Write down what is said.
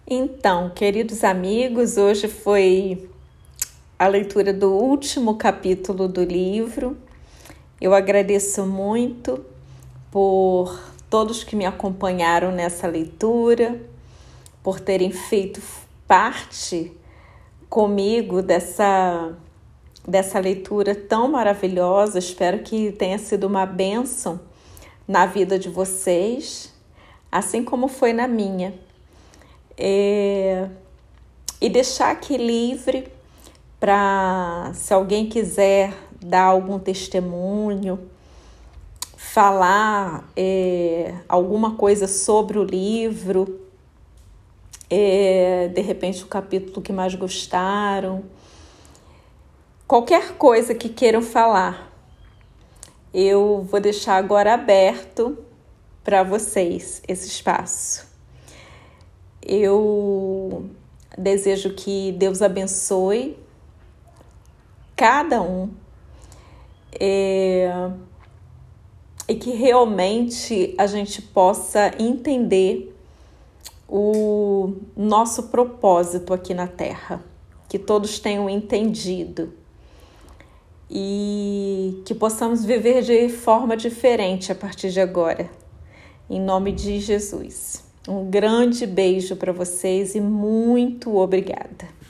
Então, queridos amigos, hoje foi a leitura do último capítulo do livro. Eu agradeço muito por todos que me acompanharam nessa leitura, por terem feito parte comigo dessa leitura tão maravilhosa. Espero que tenha sido uma bênção na vida de vocês, assim como foi na minha. E deixar aqui livre para, se alguém quiser dar algum testemunho, falar alguma coisa sobre o livro, de repente o capítulo que mais gostaram, qualquer coisa que queiram falar, eu vou deixar agora aberto para vocês esse espaço. Eu desejo que Deus abençoe cada um e que realmente a gente possa entender o nosso propósito aqui na Terra, que todos tenham entendido e que possamos viver de forma diferente a partir de agora, em nome de Jesus. Um grande beijo para vocês e muito obrigada.